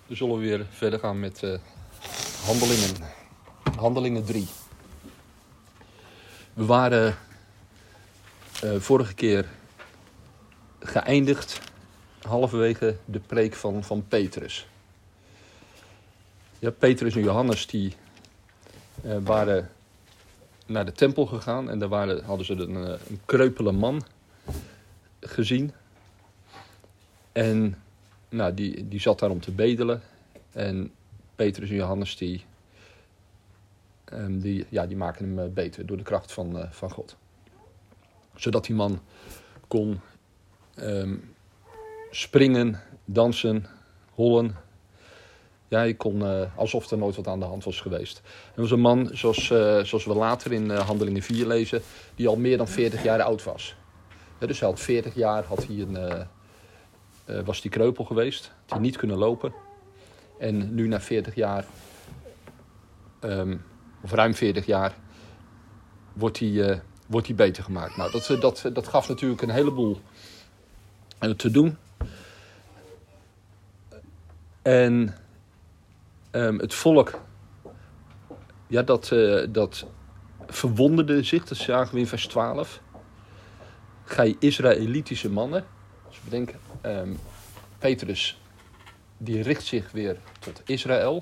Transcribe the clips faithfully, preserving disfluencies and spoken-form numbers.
Dan zullen we weer verder gaan met uh, handelingen. Handelingen drie. We waren uh, vorige keer geëindigd halverwege de preek van, van Petrus. Ja, Petrus en Johannes die uh, waren naar de tempel gegaan en daar waren, hadden ze een, een kreupele man gezien. En nou, die, die zat daar om te bedelen. En Petrus en Johannes die, um, die, ja, die maken hem beter door de kracht van, uh, van God. Zodat die man kon um, springen, dansen, hollen. Ja, hij kon uh, alsof er nooit wat aan de hand was geweest. Er was een man, zoals, uh, zoals we later in uh, Handelingen vier lezen, die al meer dan veertig jaar oud was. Ja, dus hij had veertig jaar had hij een, uh, uh, was hij kreupel geweest. Had hij niet kunnen lopen. En nu na veertig jaar, um, of ruim veertig jaar, wordt hij, uh, wordt hij beter gemaakt. Nou, dat, dat, dat gaf natuurlijk een heleboel uh, te doen. En um, het volk, ja, dat, uh, dat verwonderde zich, dat zagen we in vers twaalf. Gij Israëlitische mannen. Dus bedenk, um, Petrus, die richt zich weer tot Israël.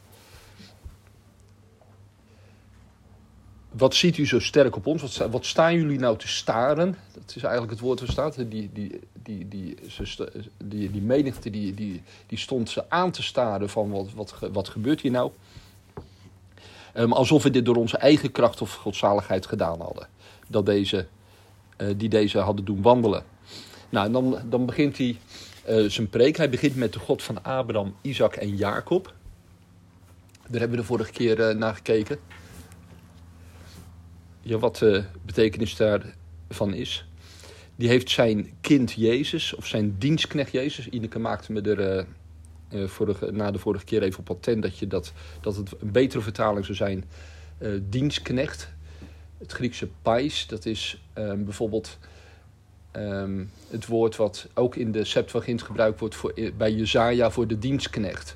Wat ziet u zo sterk op ons? Wat, sta, wat staan jullie nou te staren? Dat is eigenlijk het woord waar staat. Die, die, die, die, die, die, die menigte die, die, die stond ze aan te staren van wat, wat, wat gebeurt hier nou? Um, alsof we dit door onze eigen kracht of godzaligheid gedaan hadden. Dat deze, uh, die deze hadden doen wandelen. Nou, en dan, dan begint hij uh, zijn preek. Hij begint met de God van Abraham, Isaac en Jacob. Daar hebben we de vorige keer uh, naar gekeken. Ja, wat de betekenis daarvan is. Die heeft zijn kind Jezus, of zijn dienstknecht Jezus. Ineke maakte me er uh, uh, vorige, na de vorige keer even op attent dat, je dat, dat het een betere vertaling zou zijn. Uh, dienstknecht. Het Griekse pais, dat is uh, bijvoorbeeld um, het woord wat ook in de Septuagint gebruikt wordt voor, bij Jesaja voor de dienstknecht.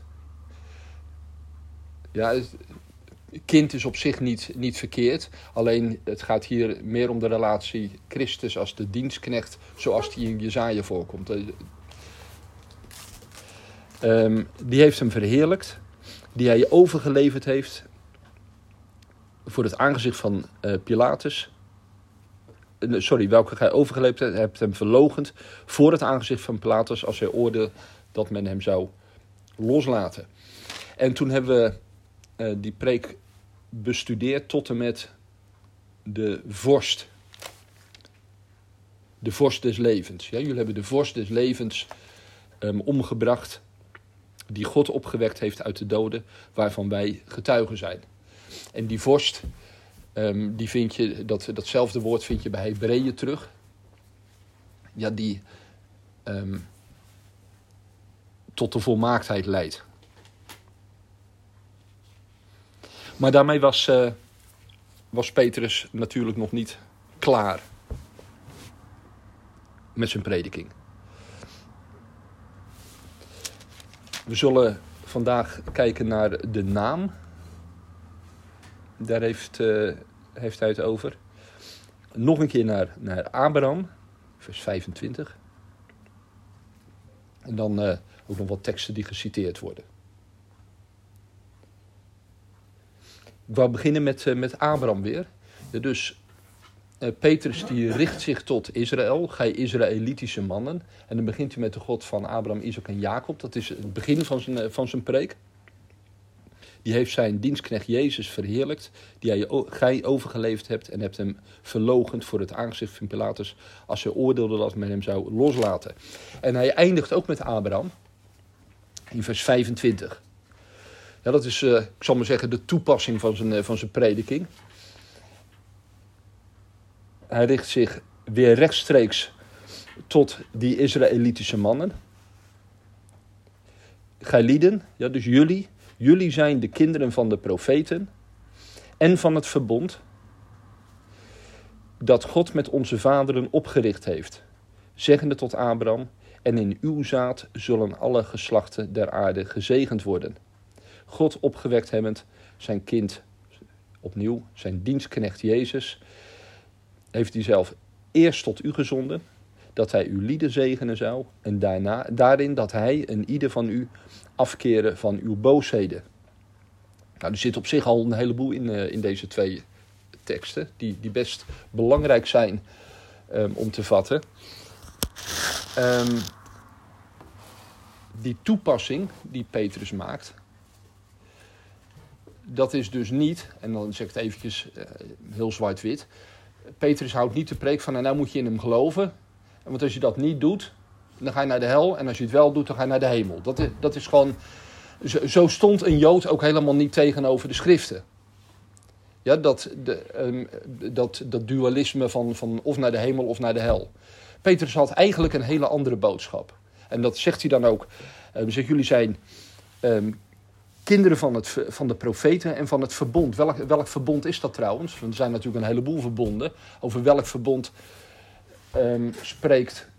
Ja, het, kind is op zich niet, niet verkeerd. Alleen het gaat hier meer om de relatie Christus als de dienstknecht, zoals die in Jesaja voorkomt. Um, die heeft hem verheerlijkt, die hij overgeleverd heeft voor het aangezicht van uh, Pilatus. Uh, sorry, welke hij overgeleverd heeft, hebt hem verloochend voor het aangezicht van Pilatus als hij oordeelde dat men hem zou loslaten. En toen hebben we uh, die preek bestudeerd tot en met de vorst. De vorst des levens. Ja, jullie hebben de vorst des levens um, omgebracht, die God opgewekt heeft uit de doden, waarvan wij getuigen zijn. En die vorst, um, die vind je, dat, datzelfde woord vind je bij Hebreeën terug. Ja, die um, tot de volmaaktheid leidt. Maar daarmee was, uh, was Petrus natuurlijk nog niet klaar met zijn prediking. We zullen vandaag kijken naar de naam. Daar heeft, uh, heeft hij het over. Nog een keer naar, naar Abraham, vers vijfentwintig. En dan uh, ook nog wat teksten die geciteerd worden. Ik wou beginnen met, uh, met Abraham weer. Ja, dus uh, Petrus die richt zich tot Israël, gij Israëlitische mannen. En dan begint hij met de God van Abraham, Isaac en Jacob. Dat is het begin van zijn, uh, van zijn preek. Die heeft zijn dienstknecht Jezus verheerlijkt, die hij, gij overgeleverd hebt en hebt hem verloochend voor het aangezicht van Pilatus, als hij oordeelde dat men hem zou loslaten. En hij eindigt ook met Abraham, in vers vijfentwintig. Ja, dat is, uh, ik zal maar zeggen, de toepassing van zijn, uh, van zijn prediking. Hij richt zich weer rechtstreeks tot die Israëlitische mannen. Gij lieden, ja, dus jullie, jullie zijn de kinderen van de profeten en van het verbond dat God met onze vaderen opgericht heeft, zeggende tot Abraham, En in uw zaad zullen alle geslachten der aarde gezegend worden. God opgewekt hebbend, zijn kind, opnieuw, zijn dienstknecht Jezus, heeft hij zelf eerst tot u gezonden, dat hij uw lieden zegenen zou, en daarna, daarin dat hij en ieder van u afkeren van uw boosheden. Nou, er zit op zich al een heleboel in, uh, in deze twee teksten, die, die best belangrijk zijn um, om te vatten. Um, die toepassing die Petrus maakt, dat is dus niet, en dan zeg ik het eventjes uh, heel zwart-wit, Petrus houdt niet de preek van, nou, nou moet je in hem geloven, want als je dat niet doet, dan ga je naar de hel, en als je het wel doet, dan ga je naar de hemel. Dat is, dat is gewoon, zo, zo stond een Jood ook helemaal niet tegenover de schriften. Ja, dat, de, um, dat, dat dualisme van, van of naar de hemel of naar de hel. Petrus had eigenlijk een hele andere boodschap. En dat zegt hij dan ook. Um, zegt, jullie zijn um, kinderen van, het, van de profeten en van het verbond. Welk, welk verbond is dat trouwens? Want er zijn natuurlijk een heleboel verbonden. Over welk verbond um, spreekt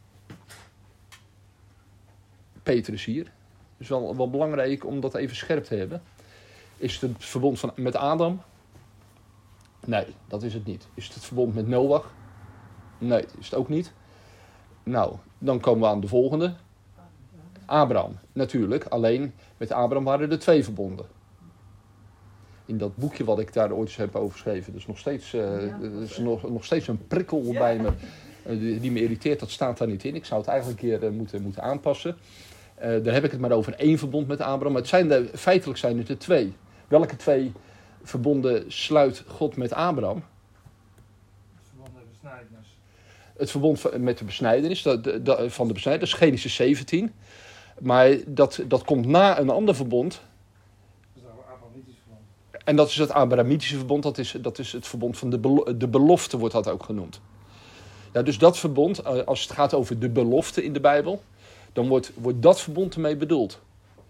Petrus hier? Het is wel, wel belangrijk om dat even scherp te hebben. Is het het verbond van, met Adam? Nee, dat is het niet. Is het het verbond met Noach? Nee, is het ook niet. Nou, dan komen we aan de volgende. Abraham, natuurlijk. Alleen met Abraham waren er twee verbonden. In dat boekje wat ik daar ooit eens heb over geschreven. Dat is nog steeds, uh, ja, dat is nog, nog steeds een prikkel ja. bij me. Uh, die, die me irriteert, dat staat daar niet in. Ik zou het eigenlijk een keer uh, moeten, moeten aanpassen. Uh, daar heb ik het maar over één verbond met Abraham. Maar het zijn er, feitelijk zijn het er twee. Welke twee verbonden sluit God met Abraham? Het verbond met de besnijdenis. Het verbond met de besnijdenis, dat, dat, van de besnijdenis, dat is Genesis zeventien. Maar dat, dat komt na een ander verbond. Dat is het Abrahamitische verbond. En dat is het Abrahamitische verbond, dat is, dat is het verbond van de, belo- de belofte, wordt dat ook genoemd. Ja, dus dat verbond, als het gaat over de belofte in de Bijbel, dan wordt, wordt dat verbond ermee bedoeld.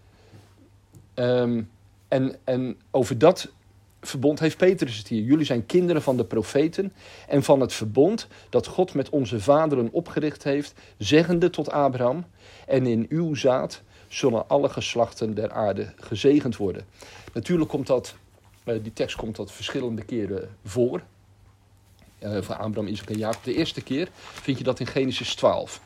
Um, en, en over dat verbond heeft Petrus het hier. Jullie zijn kinderen van de profeten en van het verbond dat God met onze vaderen opgericht heeft, zeggende tot Abraham, en in uw zaad zullen alle geslachten der aarde gezegend worden. Natuurlijk komt dat, die tekst komt dat verschillende keren voor. Uh, voor Abraham, Isaac en Jacob. De eerste keer vind je dat in Genesis twaalf.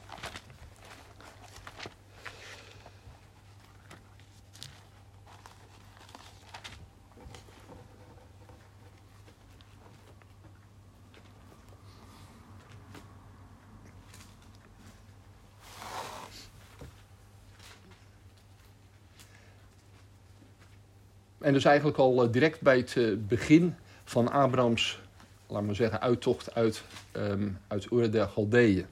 En dus eigenlijk al direct bij het begin van Abrahams, laten we zeggen, uittocht uit, um, uit Ur der Galdeeën.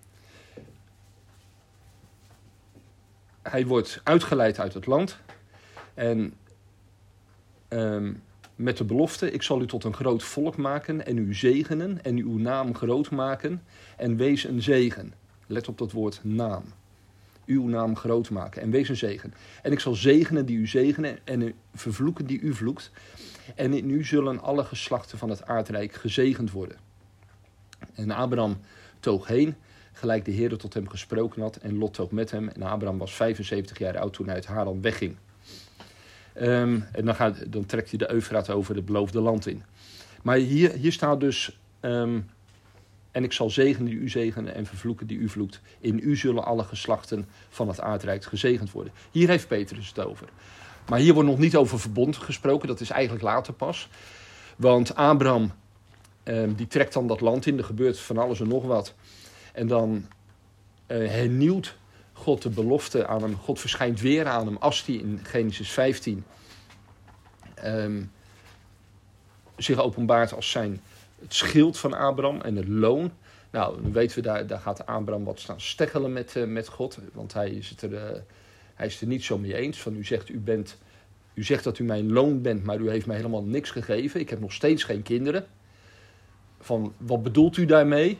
Hij wordt uitgeleid uit het land. En um, met de belofte, ik zal u tot een groot volk maken en u zegenen en uw naam groot maken en wees een zegen. Let op dat woord naam. Uw naam groot maken en wees een zegen. En ik zal zegenen die u zegenen en vervloeken die u vloekt. En in u zullen alle geslachten van het aardrijk gezegend worden. En Abraham toog heen, gelijk de Heer tot hem gesproken had. En Lot toog met hem. En Abraham was vijfenzeventig jaar oud toen hij uit Haran wegging. Um, en dan, gaat, dan trekt hij de Eufraat over het beloofde land in. Maar hier, hier staat dus... Um, En ik zal zegenen die u zegenen en vervloeken die u vloekt. In u zullen alle geslachten van het aardrijk gezegend worden. Hier heeft Petrus het over. Maar hier wordt nog niet over verbond gesproken. Dat is eigenlijk later pas. Want Abraham, eh, die trekt dan dat land in. Er gebeurt van alles en nog wat. En dan eh, hernieuwt God de belofte aan hem. God verschijnt weer aan hem als hij in Genesis vijftien eh, zich openbaart als zijn... het schild van Abraham en het loon. Nou, dan weten we, daar, daar gaat Abraham wat staan steggelen met, uh, met God. Want hij is, het er, uh, hij is het er niet zo mee eens. Van u zegt, u, bent, u zegt dat u mijn loon bent, maar u heeft mij helemaal niks gegeven. Ik heb nog steeds geen kinderen. Van, wat bedoelt u daarmee?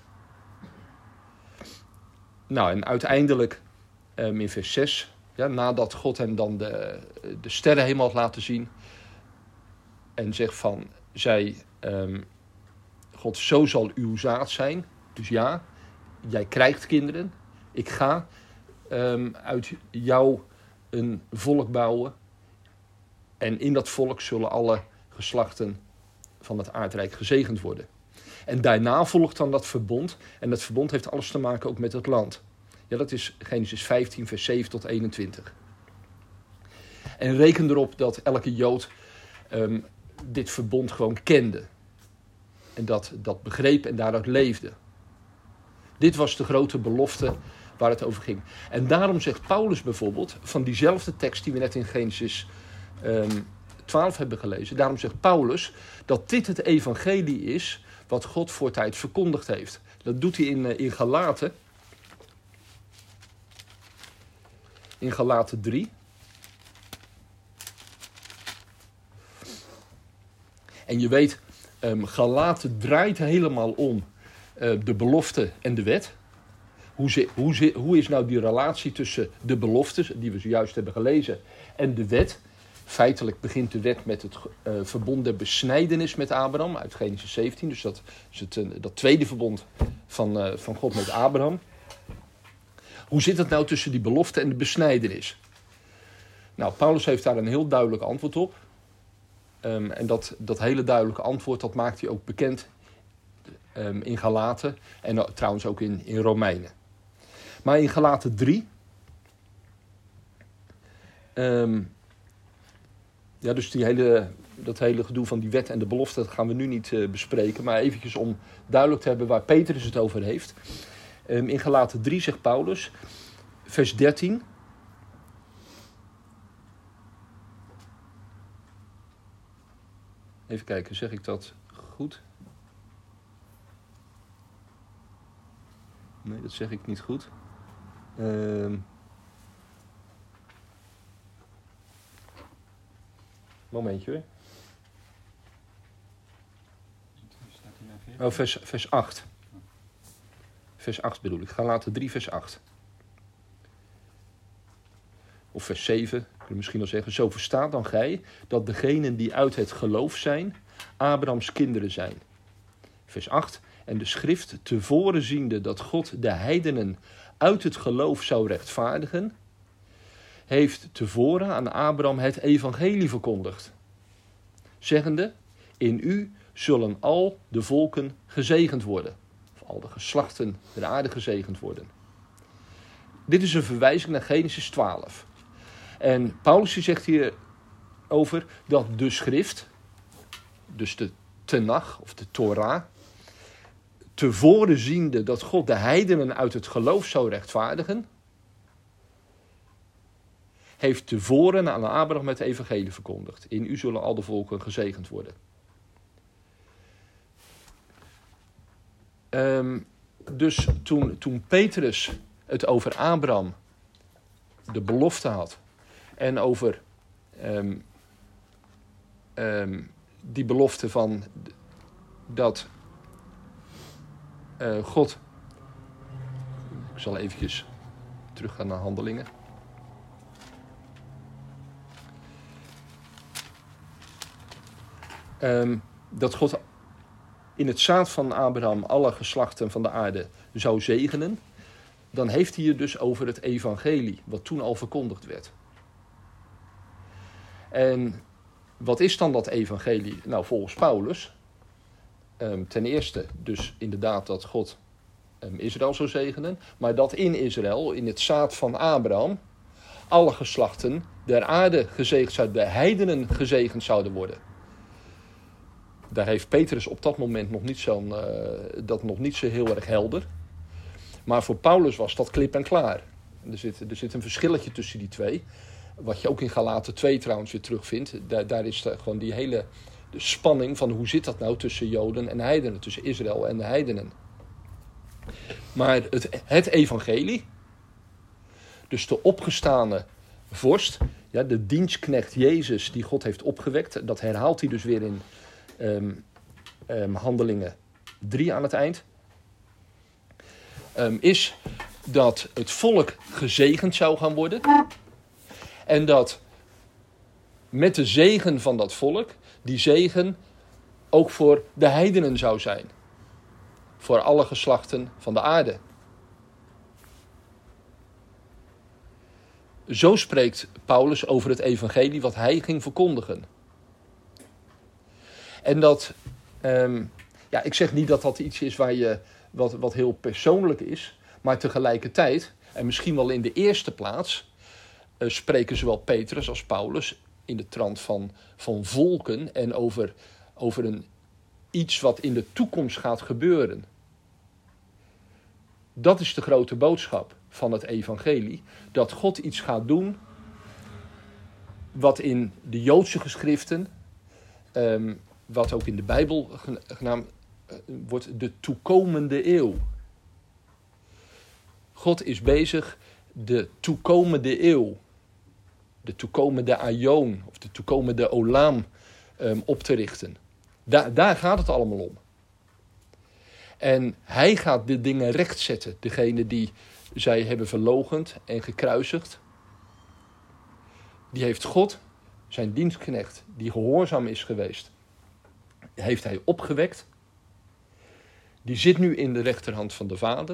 Nou, en uiteindelijk um, in vers zes, ja, nadat God hem dan de, de sterren helemaal had laten zien. En zegt van, zij... Um, God, zo zal uw zaad zijn. Dus ja, jij krijgt kinderen. Ik ga um, uit jou een volk bouwen. En in dat volk zullen alle geslachten van het aardrijk gezegend worden. En daarna volgt dan dat verbond. En dat verbond heeft alles te maken ook met het land. Ja, dat is Genesis vijftien, vers zeven tot eenentwintig. En reken erop dat elke Jood um, dit verbond gewoon kende. En dat, dat begreep en daaruit leefde. Dit was de grote belofte waar het over ging. En daarom zegt Paulus bijvoorbeeld, van diezelfde tekst die we net in Genesis um, twaalf hebben gelezen. Daarom zegt Paulus dat dit het evangelie is wat God voor tijd verkondigd heeft. Dat doet hij in, uh, in Galaten. In Galaten drie. En je weet, um, Galaten draait helemaal om uh, de belofte en de wet. Hoe, ze, hoe, ze, hoe is nou die relatie tussen de beloftes, die we zojuist hebben gelezen, en de wet? Feitelijk begint de wet met het uh, verbond der besnijdenis met Abraham uit Genesis zeventien. Dus dat is het, uh, dat tweede verbond van, uh, van God met Abraham. Hoe zit het nou tussen die belofte en de besnijdenis? Nou, Paulus heeft daar een heel duidelijk antwoord op. Um, en dat, dat hele duidelijke antwoord, dat maakt hij ook bekend um, in Galaten en uh, trouwens ook in, in Romeinen. Maar in Galaten drie... Um, ja, dus die hele, dat hele gedoe van die wet en de belofte, dat gaan we nu niet uh, bespreken. Maar eventjes om duidelijk te hebben waar Petrus het over heeft. Um, in Galaten drie zegt Paulus, vers dertien... Even kijken, zeg ik dat goed? Nee, dat zeg ik niet goed. Uh... Momentje hoor. Oh, vers, vers acht. Vers acht bedoel ik. Galaten drie, vers acht. Of vers zeven, kun je misschien wel zeggen. Zo verstaat dan gij dat degenen die uit het geloof zijn, Abrahams kinderen zijn. Vers acht. En de schrift tevoren ziende dat God de heidenen uit het geloof zou rechtvaardigen, heeft tevoren aan Abraham het evangelie verkondigd. Zeggende, in u zullen al de volken gezegend worden. Of al de geslachten der aarde gezegend worden. Dit is een verwijzing naar Genesis twaalf. En Paulus zegt hier over dat de schrift, dus de Tenach of de Torah, tevoren ziende dat God de heidenen uit het geloof zou rechtvaardigen, heeft tevoren aan Abraham het evangelie verkondigd. In u zullen al de volken gezegend worden. Um, dus toen, toen Petrus het over Abraham, de belofte had, en over um, um, die belofte van dat uh, God, ik zal eventjes teruggaan naar Handelingen. Um, dat God in het zaad van Abraham alle geslachten van de aarde zou zegenen, dan heeft hij het dus over het evangelie, wat toen al verkondigd werd. En wat is dan dat evangelie? Nou, volgens Paulus, um, ten eerste dus inderdaad dat God um, Israël zou zegenen, maar dat in Israël, in het zaad van Abraham, alle geslachten der aarde gezegend zouden, de heidenen gezegend zouden worden. Daar heeft Petrus op dat moment nog niet zo'n, uh, dat nog niet zo heel erg helder. Maar voor Paulus was dat klip en klaar. Er zit, er zit een verschilletje tussen die twee. Wat je ook in Galaten twee trouwens weer terugvindt. Daar, daar is de, gewoon die hele de spanning van hoe zit dat nou tussen Joden en heidenen. Tussen Israël en de heidenen. Maar het, het evangelie. Dus de opgestane vorst. Ja, de dienstknecht Jezus die God heeft opgewekt. Dat herhaalt hij dus weer in um, um, Handelingen drie aan het eind. Um, is dat het volk gezegend zou gaan worden. En dat met de zegen van dat volk, die zegen ook voor de heidenen zou zijn. Voor alle geslachten van de aarde. Zo spreekt Paulus over het evangelie wat hij ging verkondigen. En dat, um, ja, ik zeg niet dat dat iets is waar je, wat, wat heel persoonlijk is, maar tegelijkertijd, en misschien wel in de eerste plaats, uh, spreken zowel Petrus als Paulus in de trant van, van volken en over, over een, iets wat in de toekomst gaat gebeuren. Dat is de grote boodschap van het evangelie, dat God iets gaat doen wat in de Joodse geschriften, um, wat ook in de Bijbel genaamd uh, wordt de toekomende eeuw. God is bezig de toekomende eeuw, de toekomende aion of de toekomende olam um, op te richten. Da- daar gaat het allemaal om. En hij gaat de dingen rechtzetten, degene die zij hebben verloochend en gekruisigd. Die heeft God, zijn dienstknecht, die gehoorzaam is geweest, heeft hij opgewekt. Die zit nu in de rechterhand van de Vader.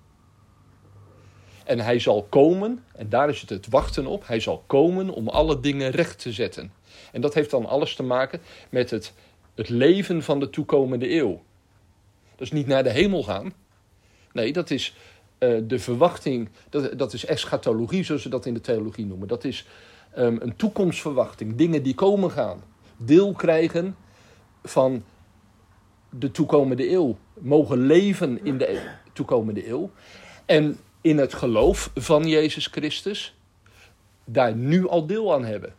En hij zal komen, en daar is het het wachten op, hij zal komen om alle dingen recht te zetten. En dat heeft dan alles te maken met het, het leven van de toekomende eeuw. Dat is niet naar de hemel gaan. Nee, dat is uh, de verwachting, dat, dat is eschatologie, zoals ze dat in de theologie noemen. Dat is um, een toekomstverwachting, dingen die komen gaan. Deel krijgen van de toekomende eeuw. Mogen leven in de toekomende eeuw. En in het geloof van Jezus Christus daar nu al deel aan hebben.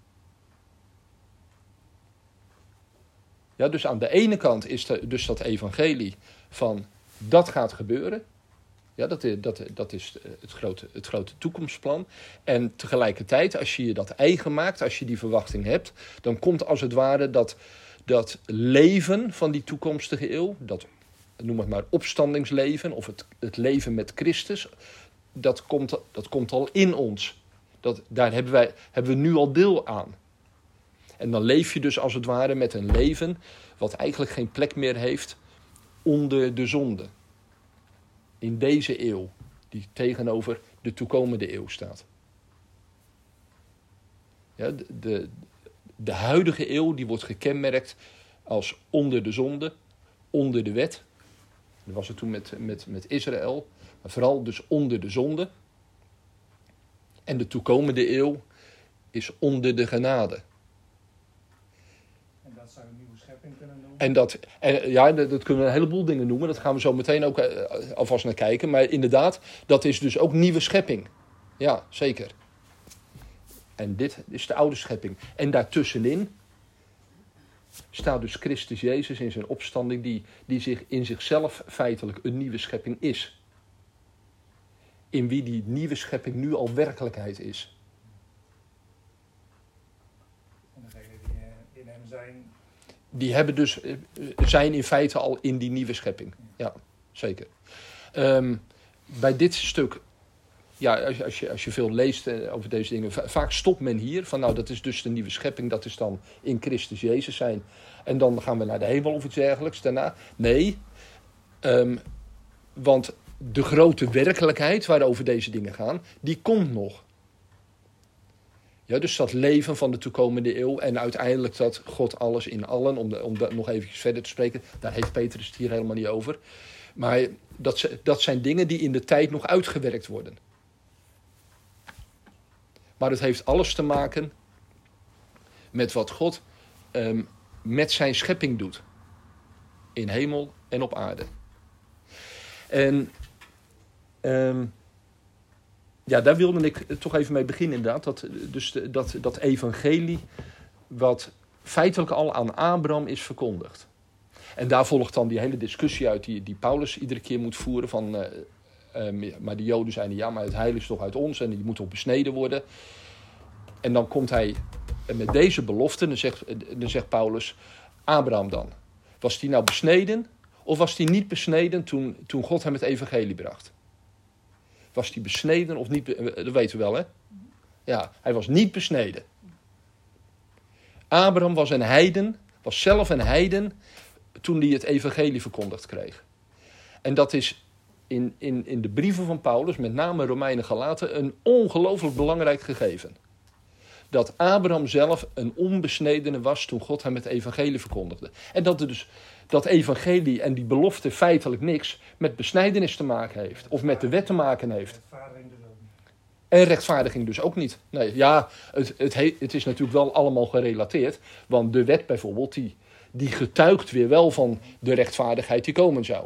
Ja, dus aan de ene kant is de, dus dat evangelie van dat gaat gebeuren. Ja, dat, dat, dat is het grote, het grote toekomstplan. En tegelijkertijd, als je je dat eigen maakt, als je die verwachting hebt, dan komt als het ware dat, dat leven van die toekomstige eeuw, dat, noem het maar opstandingsleven of het, het leven met Christus, dat komt, dat komt al in ons. Dat, daar hebben, wij, hebben we nu al deel aan. En dan leef je dus als het ware met een leven wat eigenlijk geen plek meer heeft onder de zonde. In deze eeuw, die tegenover de toekomende eeuw staat. Ja, de, de, de huidige eeuw die wordt gekenmerkt als onder de zonde, onder de wet. Dat was het toen met, met, met Israël, maar vooral dus onder de zonde. En de toekomende eeuw is onder de genade. En dat zou een nieuwe schepping kunnen noemen. En dat, en ja, dat, dat kunnen we een heleboel dingen noemen. Dat gaan we zo meteen ook uh, alvast naar kijken. Maar inderdaad, dat is dus ook nieuwe schepping. Ja, zeker. En dit is de oude schepping. En daartussenin staat dus Christus Jezus in zijn opstanding, die, die zich in zichzelf feitelijk een nieuwe schepping is. In wie die nieuwe schepping nu al werkelijkheid is. En degenen die in hem zijn. Die hebben dus, zijn in feite al in die nieuwe schepping. Ja, zeker. Um, bij dit stuk, ja, als je, als je, als je veel leest over deze dingen, vaak stopt men hier. Van nou, dat is dus de nieuwe schepping, dat is dan in Christus Jezus zijn. En dan gaan we naar de hemel of iets dergelijks daarna. Nee, um, want de grote werkelijkheid waarover deze dingen gaan, die komt nog. Ja, dus dat leven van de toekomende eeuw en uiteindelijk dat God alles in allen, om, de, om dat nog even verder te spreken, daar heeft Petrus het hier helemaal niet over. Maar dat, dat zijn dingen die in de tijd nog uitgewerkt worden. Maar het heeft alles te maken met wat God um, met zijn schepping doet. In hemel en op aarde. En um, ja, daar wilde ik toch even mee beginnen inderdaad. Dat, dus de, dat, dat evangelie wat feitelijk al aan Abraham is verkondigd. En daar volgt dan die hele discussie uit die, die Paulus iedere keer moet voeren. Van, uh, uh, maar de Joden zeiden ja, maar het heil is toch uit ons en die moet toch besneden worden. En dan komt hij met deze belofte, dan zegt, dan zegt Paulus, Abraham dan. Was die nou besneden of was die niet besneden toen, toen God hem het evangelie bracht? Was hij besneden of niet? Dat weten we wel, hè? Ja, hij was niet besneden. Abraham was een heiden, was zelf een heiden toen hij het evangelie verkondigd kreeg. En dat is in, in, in de brieven van Paulus, met name Romeinen, Galaten, een ongelooflijk belangrijk gegeven. Dat Abraham zelf een onbesnedene was toen God hem het evangelie verkondigde. En dat er dus dat evangelie en die belofte feitelijk niks met besnijdenis te maken heeft. Of met de wet te maken heeft. Rechtvaardiging dus ook niet. En rechtvaardiging dus ook niet. Nee, ja, het, het, he, het is natuurlijk wel allemaal gerelateerd. Want de wet bijvoorbeeld, die, die getuigt weer wel van de rechtvaardigheid die komen zou.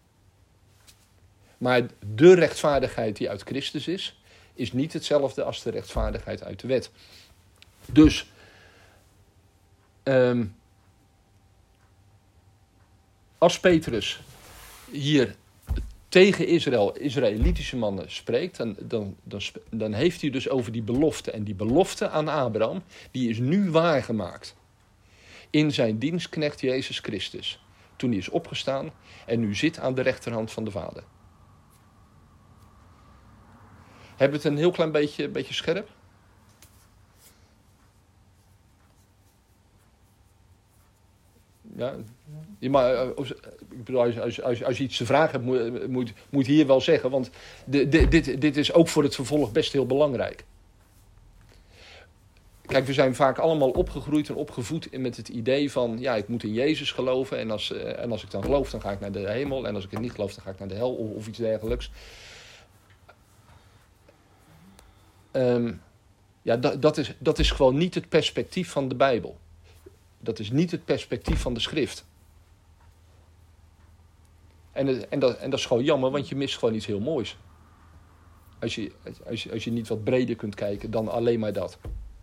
Maar de rechtvaardigheid die uit Christus is, is niet hetzelfde als de rechtvaardigheid uit de wet. Dus, um, als Petrus hier tegen Israël, Israëlitische mannen spreekt, dan, dan, dan, dan heeft hij dus over die belofte. En die belofte aan Abraham, die is nu waargemaakt. In zijn dienstknecht Jezus Christus. Toen hij is opgestaan en nu zit aan de rechterhand van de Vader. Hebben we het een heel klein beetje, beetje scherp? Ja, maar ik bedoel, als, als, als, als je iets te vragen hebt, moet, moet, moet je hier wel zeggen. Want de, de, dit, dit is ook voor het vervolg best heel belangrijk. Kijk, we zijn vaak allemaal opgegroeid en opgevoed met het idee van, ja, ik moet in Jezus geloven. En als, en als ik dan geloof, dan ga ik naar de hemel. En als ik het niet geloof, dan ga ik naar de hel of, of iets dergelijks. Um, ja, dat, dat, is, dat is gewoon niet het perspectief van de Bijbel. Dat is niet het perspectief van de schrift. En, en, dat, en dat is gewoon jammer, want je mist gewoon iets heel moois. Als je, als je, als je niet wat breder kunt kijken dan alleen maar dat.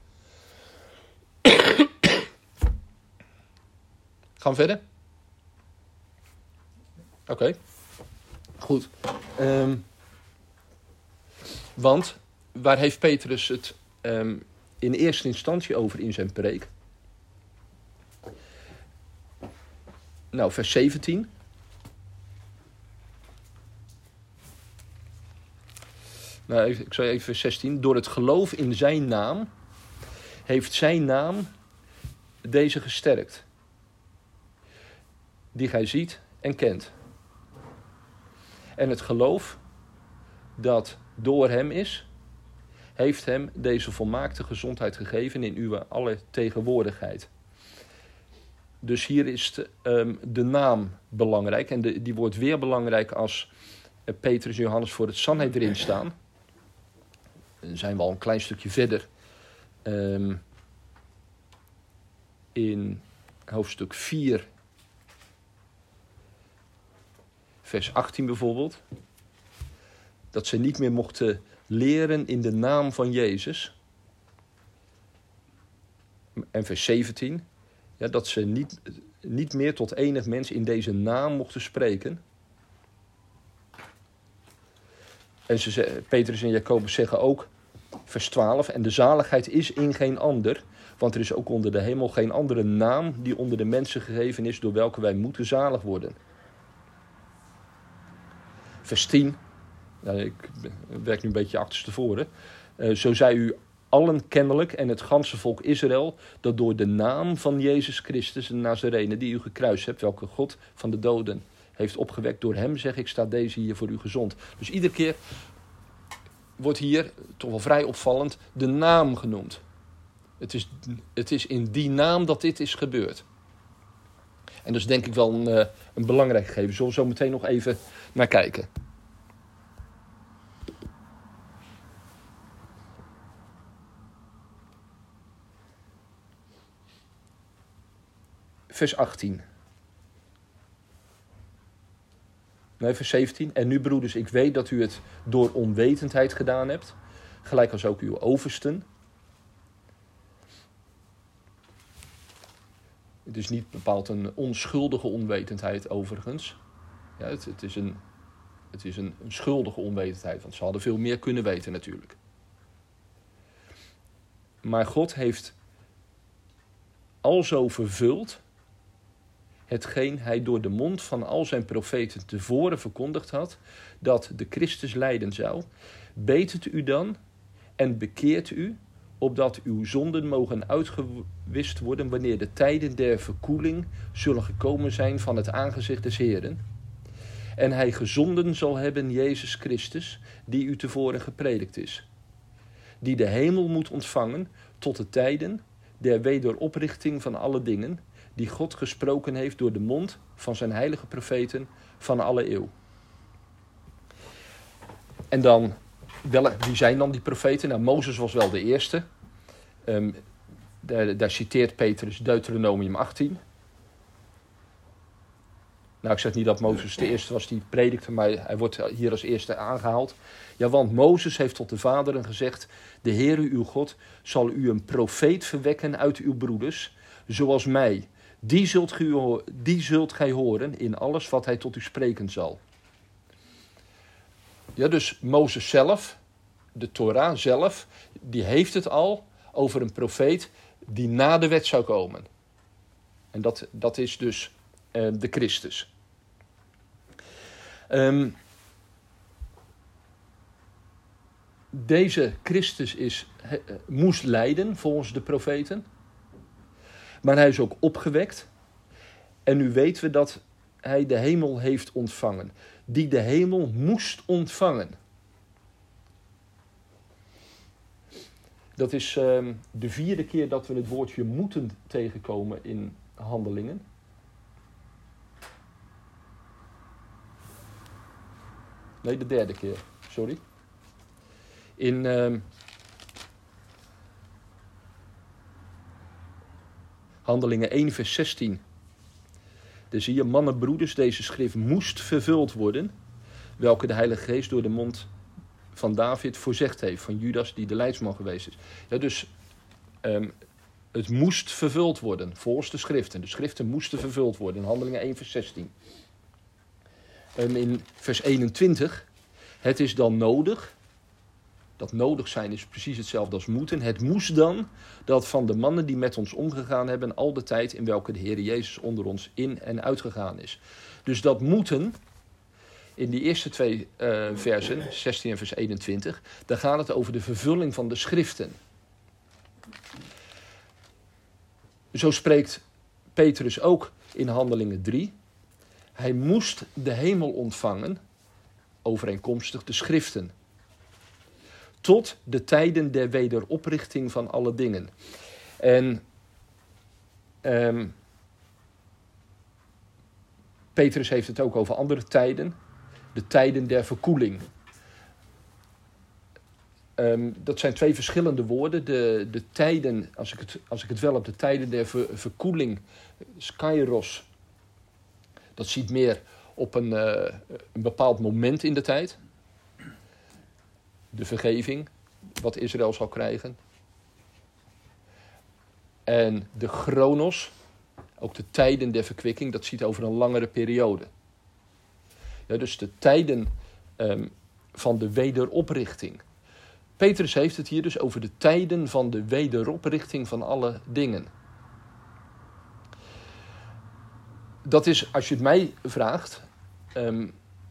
Gaan we verder? Oké. Okay. Goed. Um, want, waar heeft Petrus het um, in eerste instantie over in zijn preek? Nou, vers zeventien. Nou, ik zal even vers zestien. Door het geloof in zijn naam heeft zijn naam deze gesterkt. Die gij ziet en kent. En het geloof dat door hem is, heeft hem deze volmaakte gezondheid gegeven in uw alle tegenwoordigheid. Dus hier is de, um, de naam belangrijk. En de, die wordt weer belangrijk als uh, Petrus en Johannes voor het Sanhedrin staan. Dan zijn we al een klein stukje verder. Um, in hoofdstuk vier, vers achttien bijvoorbeeld. Dat ze niet meer mochten leren in de naam van Jezus. En vers zeventien. Ja, dat ze niet, niet meer tot enig mens in deze naam mochten spreken. En ze, Petrus en Jacobus zeggen ook, vers twaalf, en de zaligheid is in geen ander, want er is ook onder de hemel geen andere naam die onder de mensen gegeven is, door welke wij moeten zalig worden. Vers tien, nou, ik werk nu een beetje achterstevoren, uh, zo zij u allen kennelijk en het ganse volk Israël, dat door de naam van Jezus Christus, de Nazarene, die u gekruist hebt, welke God van de doden heeft opgewekt, door hem, zeg ik, staat deze hier voor u gezond. Dus iedere keer wordt hier, toch wel vrij opvallend, de naam genoemd. Het is, het is in die naam dat dit is gebeurd. En dat is denk ik wel een, een belangrijk gegeven. Zullen we zo meteen nog even naar kijken. Vers achttien. Nee, vers zeventien. En nu, broeders, ik weet dat u het door onwetendheid gedaan hebt, gelijk als ook uw oversten. Het is niet bepaald een onschuldige onwetendheid overigens. Ja, het, het is, een, het is een, een schuldige onwetendheid, want ze hadden veel meer kunnen weten natuurlijk. Maar God heeft alzo vervuld hetgeen hij door de mond van al zijn profeten tevoren verkondigd had, dat de Christus lijden zou. Betert u dan en bekeert u, opdat uw zonden mogen uitgewist worden wanneer de tijden der verkoeling zullen gekomen zijn van het aangezicht des Heren. en hij gezonden zal hebben Jezus Christus, die u tevoren gepredikt is. Die de hemel moet ontvangen tot de tijden der wederoprichting van alle dingen, die God gesproken heeft door de mond van zijn heilige profeten van alle eeuw. En dan, wie zijn dan die profeten? Nou, Mozes was wel de eerste. Um, daar, daar citeert Petrus Deuteronomium achttien. Nou, ik zeg niet dat Mozes de eerste was die predikte, maar hij wordt hier als eerste aangehaald. Ja, want Mozes heeft tot de vaderen gezegd: de Heere uw God zal u een profeet verwekken uit uw broeders, zoals mij. Die zult, gij, die zult gij horen in alles wat hij tot u spreken zal. Ja, dus Mozes zelf, de Torah zelf, die heeft het al over een profeet die na de wet zou komen. En dat, dat is dus uh, de Christus. Um, deze Christus is, he, moest lijden volgens de profeten. Maar hij is ook opgewekt. En nu weten we dat hij de hemel heeft ontvangen. Die de hemel moest ontvangen. Dat is um, de vierde keer dat we het woordje moeten tegenkomen in Handelingen. Nee, de derde keer. Sorry. In um, Handelingen één vers zestien. Daar zie je, mannen, broeders, deze schrift moest vervuld worden, welke de Heilige Geest door de mond van David voorzegd heeft, van Judas die de leidsman geweest is. Ja, dus um, het moest vervuld worden, volgens de schriften. De schriften moesten vervuld worden, in Handelingen één vers zestien. En in vers eenentwintig, het is dan nodig, dat nodig zijn is precies hetzelfde als moeten. Het moest dan dat van de mannen die met ons omgegaan hebben, al de tijd in welke de Heer Jezus onder ons in en uitgegaan is. Dus dat moeten, in die eerste twee uh, versen, zestien en vers eenentwintig, daar gaat het over de vervulling van de schriften. Zo spreekt Petrus ook in Handelingen drie. Hij moest de hemel ontvangen, overeenkomstig de schriften. Tot de tijden der wederoprichting van alle dingen. En um, Petrus heeft het ook over andere tijden. De tijden der verkoeling. Um, dat zijn twee verschillende woorden. De, de tijden, als ik, het, als ik het wel heb, de tijden der ver, verkoeling, skairos. Dat ziet meer op een, uh, een bepaald moment in de tijd. De vergeving, wat Israël zal krijgen. En de chronos, ook de tijden der verkwikking, dat ziet over een langere periode. Ja, dus de tijden um, van de wederoprichting. Petrus heeft het hier dus over de tijden van de wederoprichting van alle dingen. Dat is, als je het mij vraagt, um,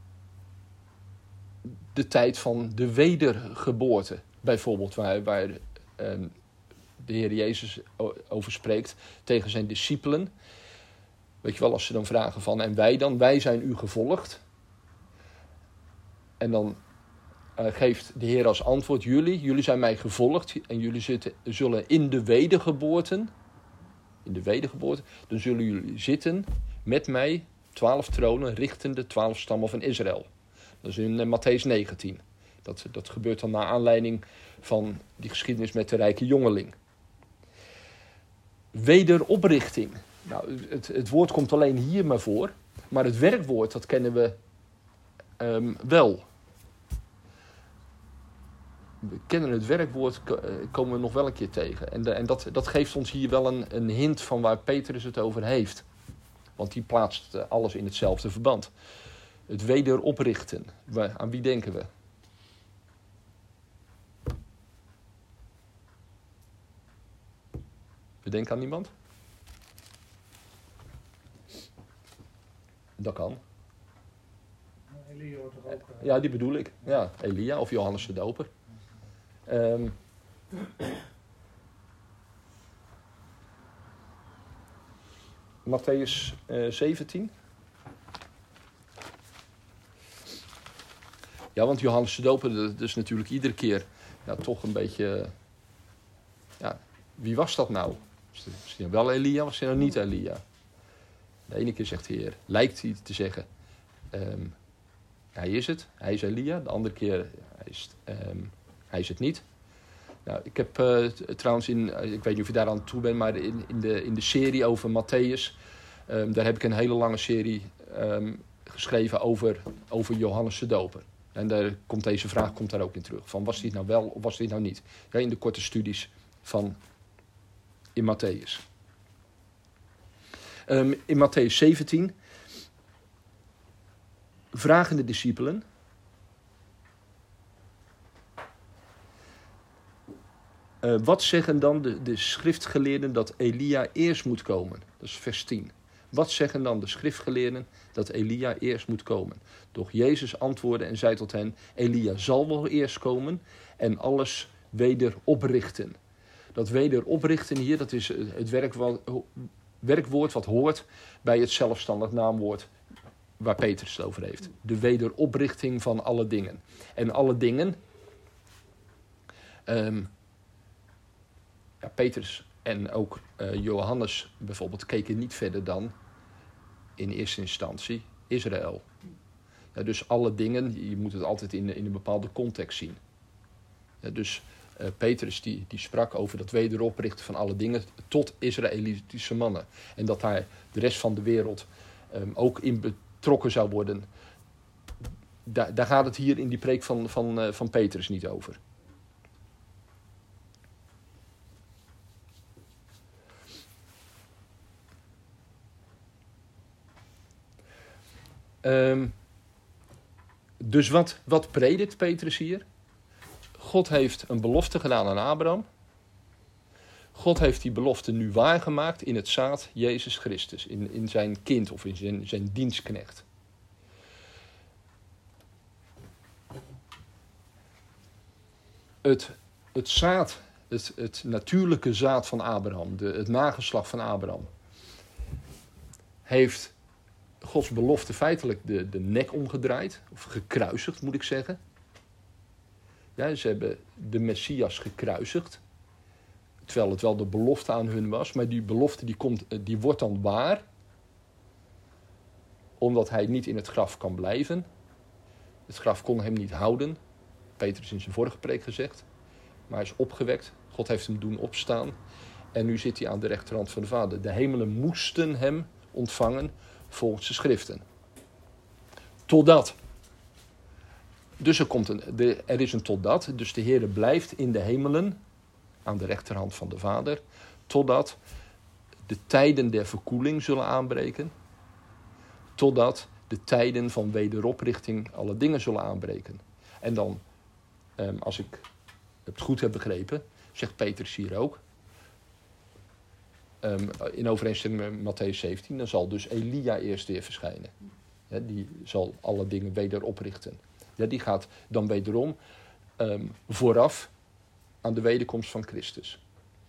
de tijd van de wedergeboorte. Bijvoorbeeld waar, waar um, de Heer Jezus over spreekt tegen zijn discipelen. Weet je wel, als ze dan vragen van, en wij dan? Wij zijn u gevolgd. En dan uh, geeft de Heer als antwoord, jullie, jullie zijn mij gevolgd en jullie zitten, zullen in de wedergeboorten, in de wedergeboorte, dan zullen jullie zitten met mij, twaalf tronen, richtende twaalf stammen van Israël. Dat is in uh, Mattheüs negentien. Dat, dat gebeurt dan naar aanleiding van die geschiedenis met de rijke jongeling. Wederoprichting. Nou, het, het woord komt alleen hier maar voor, maar het werkwoord, dat kennen we um, wel. We kennen het werkwoord, komen we nog wel een keer tegen. En, de, en dat, dat geeft ons hier wel een, een hint van waar Petrus het over heeft. Want die plaatst alles in hetzelfde verband. Het wederoprichten. Aan wie denken we? We denken aan niemand? Dat kan. Elia hoort toch ook? Uh... Ja, die bedoel ik. Ja, Elia of Johannes de Doper. Um, Mattheüs uh, zeventien. Ja, want Johannes de Doper, dat is natuurlijk iedere keer ja, toch een beetje... Ja, wie was dat nou? Was hij nou wel Elia, was hij nou niet Elia? De ene keer zegt de Heer, lijkt hij te zeggen... Um, hij is het, hij is Elia. De andere keer, hij is, um, hij is het niet. Nou, ik heb uh, trouwens, in, ik weet niet of je daar aan toe bent... maar in, in, de, in de serie over Matthäus... Um, daar heb ik een hele lange serie um, geschreven over, over Johannes de Doper. En daar komt deze vraag komt daar ook in terug. Van was dit nou wel of was dit nou niet? Ja, in de korte studies van in Matthäus. Um, in Matthäus zeventien vragen de discipelen... Uh, wat zeggen dan de, de schriftgeleerden dat Elia eerst moet komen? Dat is vers tien. Wat zeggen dan de schriftgeleerden dat Elia eerst moet komen? Doch Jezus antwoordde en zei tot hen... Elia zal wel eerst komen en alles weder oprichten. Dat weder oprichten hier, dat is het werk wat, werkwoord wat hoort bij het zelfstandig naamwoord waar Petrus het over heeft. De wederoprichting van alle dingen. En alle dingen... Um, ja, Petrus en ook uh, Johannes bijvoorbeeld keken niet verder dan in eerste instantie Israël. Ja, dus alle dingen, je moet het altijd in, in een bepaalde context zien. Ja, dus uh, Petrus die, die sprak over dat wederoprichten van alle dingen tot Israëlitische mannen. En dat daar de rest van de wereld um, ook in betrokken zou worden. Da, daar gaat het hier in die preek van, van, uh, van Petrus niet over. Um, dus wat, wat predikt Petrus hier? God heeft een belofte gedaan aan Abraham. God heeft die belofte nu waargemaakt in het zaad Jezus Christus. In, in zijn kind of in zijn, zijn dienstknecht. Het, het zaad, het, het natuurlijke zaad van Abraham, de, het nageslacht van Abraham, heeft Gods belofte feitelijk de, de nek omgedraaid, of gekruisigd moet ik zeggen. Ja, ze hebben de Messias gekruisigd, terwijl het wel de belofte aan hun was, maar die belofte die, komt, die wordt dan waar, omdat hij niet in het graf kan blijven. Het graf kon hem niet houden, Petrus in zijn vorige preek gezegd, maar hij is opgewekt, God heeft hem doen opstaan en nu zit hij aan de rechterhand van de Vader. De hemelen moesten hem ontvangen volgens de schriften. Totdat. Dus er, komt een, de, er is een totdat. Dus de Heere blijft in de hemelen. Aan de rechterhand van de Vader. Totdat de tijden der verkoeling zullen aanbreken. Totdat de tijden van wederoprichting alle dingen zullen aanbreken. En dan, als ik het goed heb begrepen, zegt Petrus hier ook. Um, in overeenstemming met Matthäus zeventien, dan zal dus Elia eerst weer verschijnen. Ja, die zal alle dingen weder oprichten. Ja, die gaat dan wederom um, vooraf aan de wederkomst van Christus.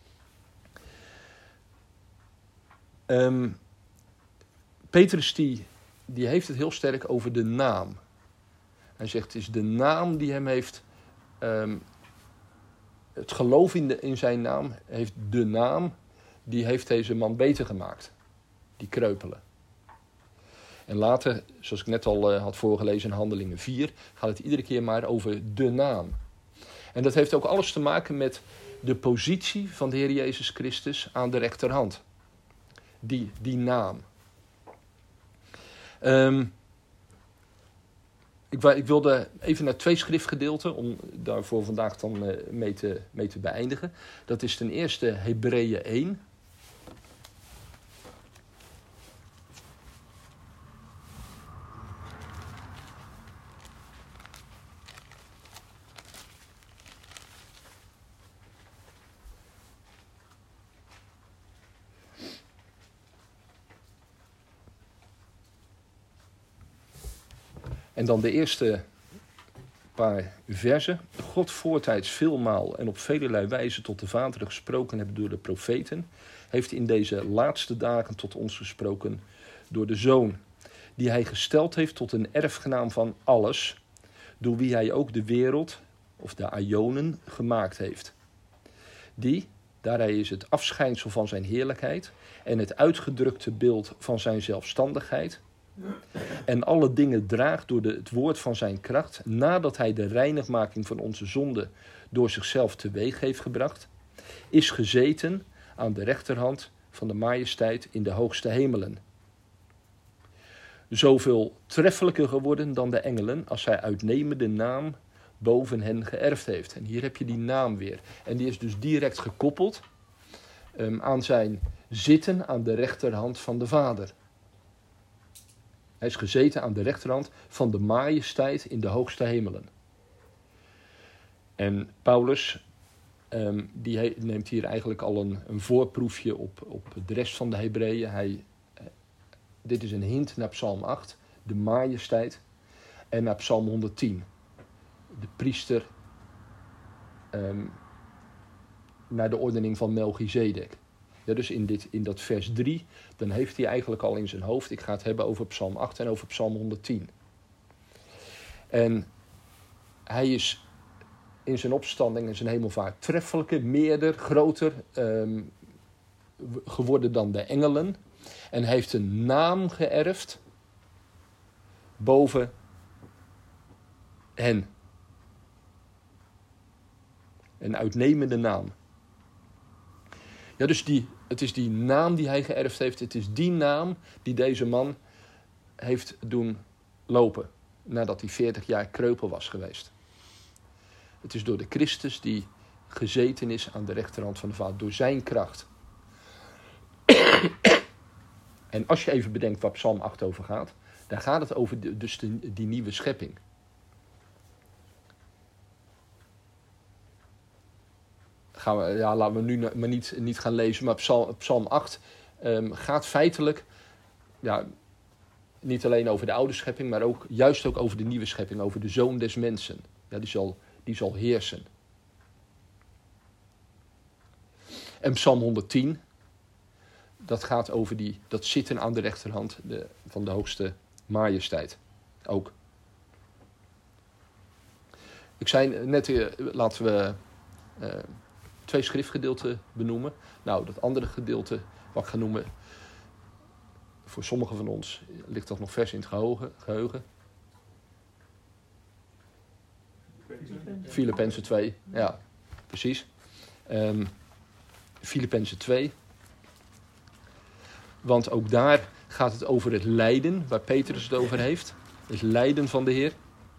Um, Petrus die, die heeft het heel sterk over de naam. Hij zegt, het is de naam die hem heeft... Um, het geloof in, de, in zijn naam heeft de naam... die heeft deze man beter gemaakt. Die kreupelen. En later, zoals ik net al uh, had voorgelezen in Handelingen vier... gaat het iedere keer maar over de naam. En dat heeft ook alles te maken met de positie van de Heer Jezus Christus aan de rechterhand. Die, die naam. Um, ik, ik wilde even naar twee schriftgedeelten... om daarvoor vandaag dan uh, mee, te, mee te beëindigen. Dat is ten eerste Hebreeën één... En dan de eerste paar versen. God voortijds veelmaal en op velerlei wijze tot de vaderen gesproken hebben door de profeten, heeft in deze laatste dagen tot ons gesproken door de Zoon, die hij gesteld heeft tot een erfgenaam van alles, door wie hij ook de wereld, of de aionen, gemaakt heeft. Die, daar hij is het afschijnsel van zijn heerlijkheid en het uitgedrukte beeld van zijn zelfstandigheid, en alle dingen draagt door de, het woord van zijn kracht, nadat hij de reinigmaking van onze zonde door zichzelf teweeg heeft gebracht, is gezeten aan de rechterhand van de majesteit in de hoogste hemelen. Zoveel treffelijker geworden dan de engelen, als hij uitnemende naam boven hen geërfd heeft. En hier heb je die naam weer. En die is dus direct gekoppeld um, aan zijn zitten aan de rechterhand van de Vader. Hij is gezeten aan de rechterhand van de majesteit in de hoogste hemelen. En Paulus um, die he, neemt hier eigenlijk al een, een voorproefje op, op de rest van de Hebreeën. Hij, dit is een hint naar Psalm acht, de majesteit, en naar Psalm honderdtien, de priester, um, naar de ordening van Melchizedek. Ja, dus in, dit, in dat vers drie, dan heeft hij eigenlijk al in zijn hoofd, ik ga het hebben over Psalm acht en over Psalm honderdtien. En hij is in zijn opstanding en zijn hemelvaart treffelijker, meerder, groter um, geworden dan de engelen. En hij heeft een naam geërfd boven hen. Een uitnemende naam. Ja, dus die, het is die naam die hij geërfd heeft. Het is die naam die deze man heeft doen lopen. Nadat hij veertig jaar kreupel was geweest. Het is door de Christus die gezeten is aan de rechterhand van de Vader. Door zijn kracht. En als je even bedenkt waar Psalm acht over gaat. Dan gaat het over de, dus de, die nieuwe schepping. Gaan we, ja, laten we nu maar niet, niet gaan lezen. Maar Psalm, Psalm acht um, gaat feitelijk ja, niet alleen over de oude schepping. Maar ook juist ook over de nieuwe schepping. Over de Zoon des Mensen. Ja, die, zal, die zal heersen. En Psalm honderdtien. Dat gaat over die, dat zitten aan de rechterhand de, van de hoogste majesteit. Ook. Ik zei net, uh, laten we uh, twee schriftgedeelten benoemen. Nou, dat andere gedeelte wat ik ga noemen, voor sommigen van ons ligt dat nog vers in het geheugen. geheugen. Filippenzen twee, ja, precies. Um, Filippenzen twee. Want ook daar gaat het over het lijden, waar Petrus het over heeft. Het lijden van de Heer.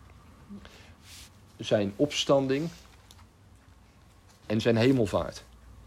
Zijn opstanding. En zijn hemelvaart.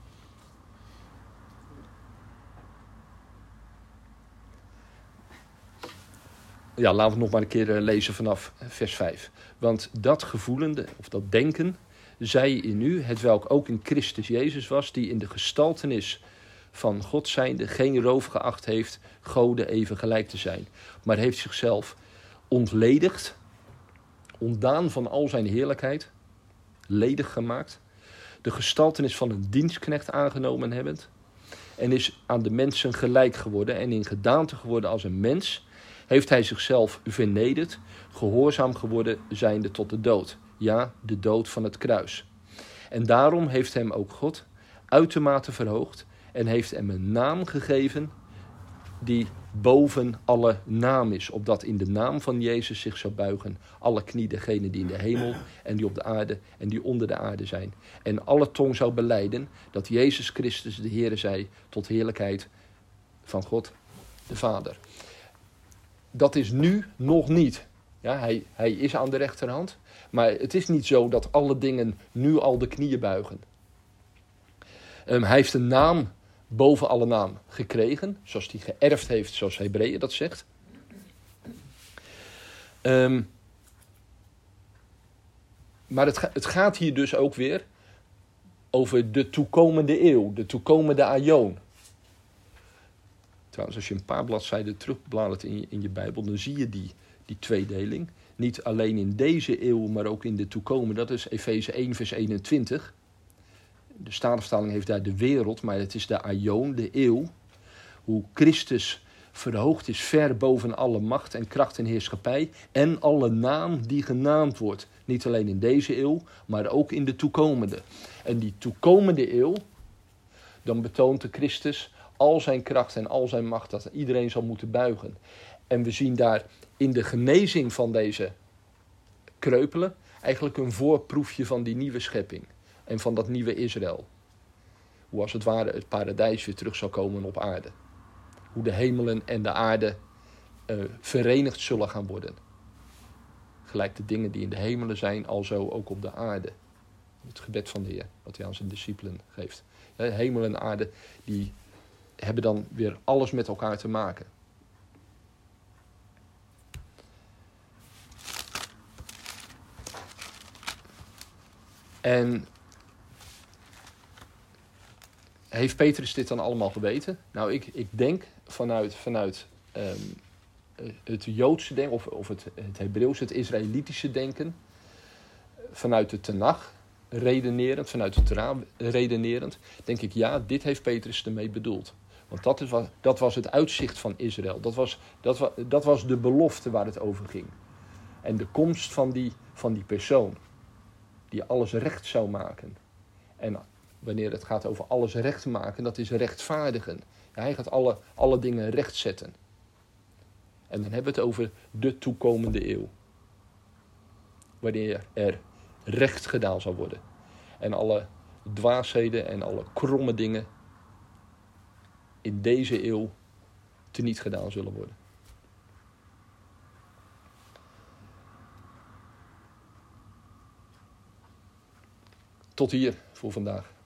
Ja, laten we het nog maar een keer lezen vanaf vers vijf. Want dat gevoelende, of dat denken, zij in u, hetwelk ook in Christus Jezus was, die in de gestaltenis van God zijnde geen roof geacht heeft Gode even gelijk te zijn, maar heeft zichzelf ontledigd, ontdaan van al zijn heerlijkheid, ledig gemaakt, de gestaltenis van een dienstknecht aangenomen hebbend, en is aan de mensen gelijk geworden en in gedaante geworden als een mens, heeft hij zichzelf vernederd, gehoorzaam geworden zijnde tot de dood, ja, de dood van het kruis. En daarom heeft hem ook God uitermate verhoogd en heeft hem een naam gegeven die boven alle naam is. Opdat in de naam van Jezus zich zou buigen alle knie, degene die in de hemel en die op de aarde en die onder de aarde zijn. En alle tong zou belijden dat Jezus Christus de Heere zij tot heerlijkheid van God de Vader. Dat is nu nog niet. Ja, hij, hij is aan de rechterhand. Maar het is niet zo dat alle dingen nu al de knieën buigen. Um, hij heeft een naam boven alle naam gekregen. Zoals hij geërfd heeft, zoals Hebreeën dat zegt. Um, maar het, het gaat hier dus ook weer over de toekomende eeuw. De toekomende aion. Trouwens, als je een paar bladzijden terugbladert in je, in je Bijbel, dan zie je die, die tweedeling. Niet alleen in deze eeuw, maar ook in de toekomende. Dat is Efeze één, vers eenentwintig. De Statenvertaling heeft daar de wereld, maar het is de aion, de eeuw. Hoe Christus verhoogd is ver boven alle macht en kracht en heerschappij en alle naam die genaamd wordt. Niet alleen in deze eeuw, maar ook in de toekomende. En die toekomende eeuw, dan betoont de Christus al zijn kracht en al zijn macht, dat iedereen zal moeten buigen. En we zien daar in de genezing van deze kreupelen eigenlijk een voorproefje van die nieuwe schepping. En van dat nieuwe Israël. Hoe als het ware het paradijs weer terug zal komen op aarde. Hoe de hemelen en de aarde uh, verenigd zullen gaan worden. Gelijk de dingen die in de hemelen zijn, alzo ook op de aarde. Het gebed van de Heer, wat hij aan zijn discipelen geeft. De hemel en aarde, die hebben dan weer alles met elkaar te maken. En heeft Petrus dit dan allemaal geweten? Nou, ik, ik denk vanuit, vanuit um, het Joodse denken, of, of het, het Hebreeuwse, het Israëlitische denken, vanuit de Tenach redenerend, vanuit de Torah redenerend, denk ik, ja, dit heeft Petrus ermee bedoeld. Want dat, is wat, dat was het uitzicht van Israël. Dat was, dat, was, dat was de belofte waar het over ging. En de komst van die, van die persoon, die alles recht zou maken. En wanneer het gaat over alles recht maken, dat is rechtvaardigen. Ja, hij gaat alle, alle dingen recht zetten. En dan hebben we het over de toekomende eeuw. Wanneer er recht gedaan zal worden. En alle dwaasheden en alle kromme dingen in deze eeuw teniet gedaan zullen worden. Tot hier voor vandaag.